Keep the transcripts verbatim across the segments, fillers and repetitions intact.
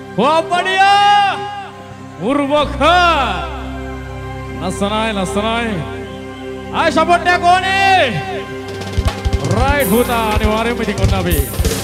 Wah बढ़िया Urwaka Lasanai lasanai Ay support dia kone Right huta ni wari mesti kona bi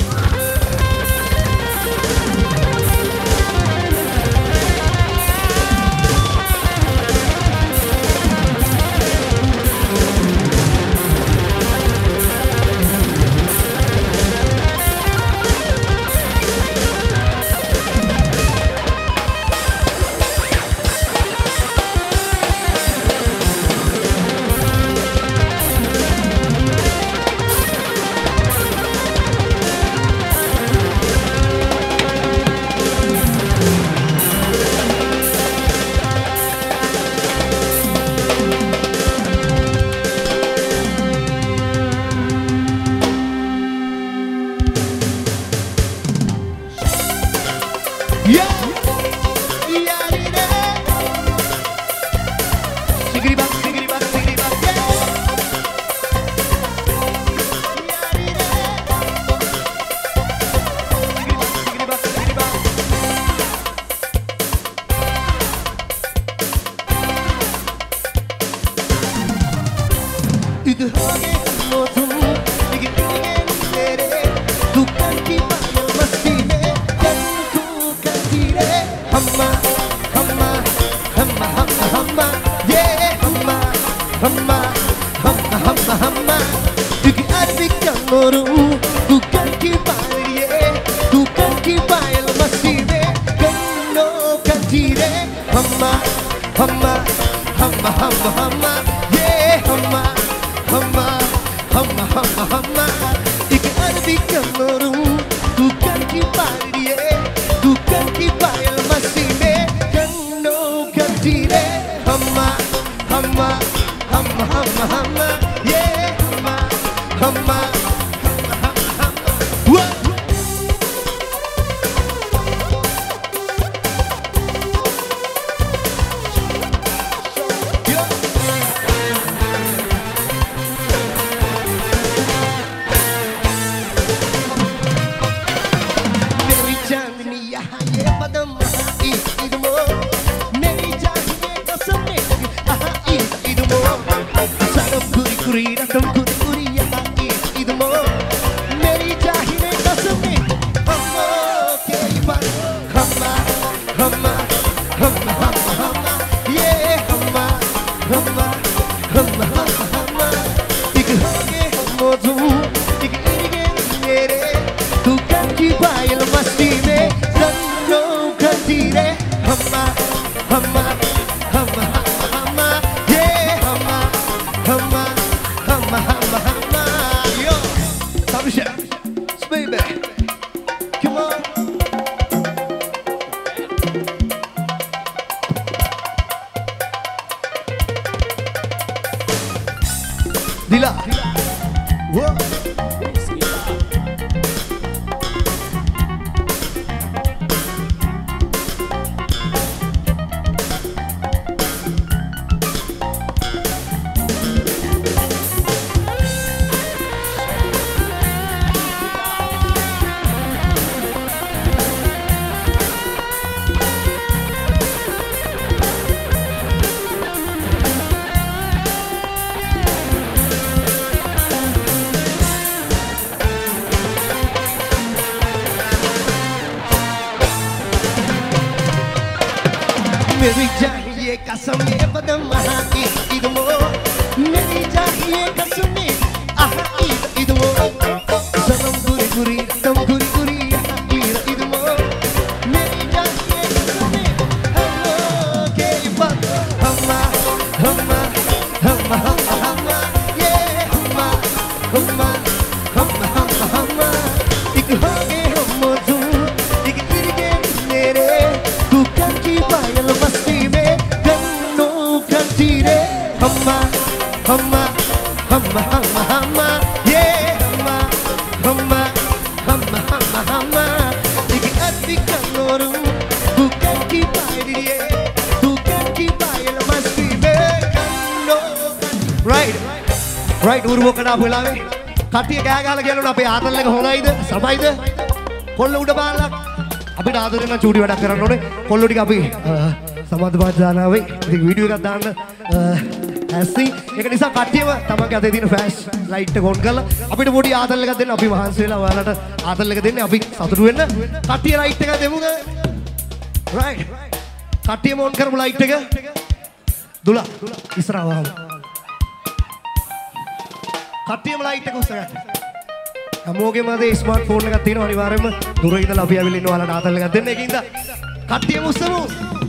मेरी चाहिए कसम ये बदम आहा ईद मो मेरी चाहिए कसम आहा ईद ईद मो सनम गुरी गुरी तम गुरी गुरी आहा ईद ईद मो मेरी चाहिए कसम हमो के बात हम्मा हम्मा हम्मा हम्मा ये हम्मा हम्मा हम्मा हम्मा हम्मा एक हो गए हम तुम एक गिर गए मेरे तू कर की पायल मस्ती में गन्नों करती रे हम्मा हम्मा हम्मा हम्मा हम्मा ये हम्मा हम्मा हम्मा हम्मा हम्मा एक अति कन्नोरू तू कर की पायल ये तू कर की पायल मस्ती में गन्नों right right ඌරු මොකද අපලාවේ කට්ටිය කෑ ගහලා කියනවා අපේ ආතල්ලක හොනයිද සමයිද කොල්ල උඩ බාලක් අපිට ආදරෙන් නම් චූටි වැඩක් කරන්න ඕනේ. කොල්ලෝ ටික අපි සමාධි පාඨානාවේ ඉතින් වීඩියෝ එකක් දාන්න ඇස්සි. ඒක නිසා කට්ටියම තමන්ගේ අතේ තියෙන ෆ්ලෑෂ් ලයිට් එක ඔන් කරලා අපිට පොඩි ආතල් එකක් දෙන්න. අපි මහන්සි වෙලා ඔයාලට ආතල් එක දෙන්නේ. අපි සතුටු වෙන්න. කට්ටිය ලයිට් එක දෙමුද? right. කට්ටියම ඔන් කරමු ලයිට් එක. දුලා ඉස්සරහා වහමු. කට්ටියම ලයිට් එක උස්සගන්න. හැමෝගෙම අද ස්මාර්ට් ෆෝන් එකක් තියෙනවා අනිවාර්යයෙන්ම. දුර ඉඳලා අපි ඇවිල්ලා ඉන්න ඔයාලට ආතල් එකක් දෙන්න. ඒකින්ද කට්ටියම උස්සමු.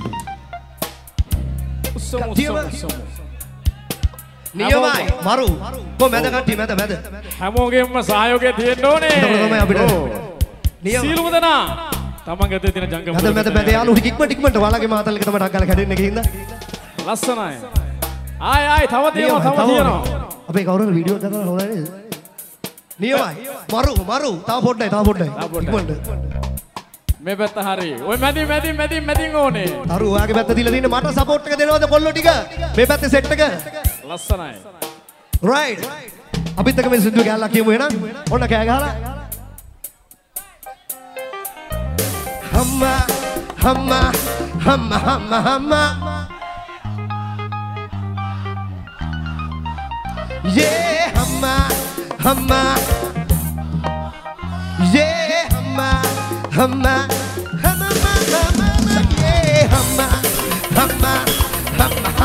උස්සමු උස්සමු. නියමයි මරු. කො මැද කට්ටිය මැද මැද. හැමෝගෙම සහයෝගය තියෙන්න ඕනේ. ඒක තමයි අපිට. නියම. සීලුම දෙනා තමන්ගේ අතේ තියෙන ජංගම. මැද මැද මැද යාළුවෝ ඉක්මනට ඉක්මනට ඔයාලගේ ආතල් එක තමයි ඩක් ගාලා කැඩෙන්නේ ඒකින්ද. ලස්සනයි. ආයි ආයි තව තියෙනවා තව තියෙනවා. අපේ කවුරුහරි වීඩියෝ එකක් කරලා හොරන්නේ. නියමයි. මරු මරු. තව පොඩ්ඩයි තව පොඩ්ඩයි. ඉක්මනට. මේ පැත්ත හරි. ඔය මැදි මැදි මැදි මැදින් ඕනේ. අරු ඔයාගේ පැත්ත දීලා තියෙන්නේ මට සපෝට් එක දෙනවද කොල්ලෝ ටික? මේ පැත්තේ සෙට් එක. ලස්සනයි. right. අපිත් එක මේ සින්දුව ගෑල්ලා කියමු එහෙනම්. ඔන්න කෑ ගහලා. හම්මා හම්මා හම්මා හම්මා හම්මා. yeah හම්මා හම්මා. yeah හම්මා hama hama hama yeah hama hama hama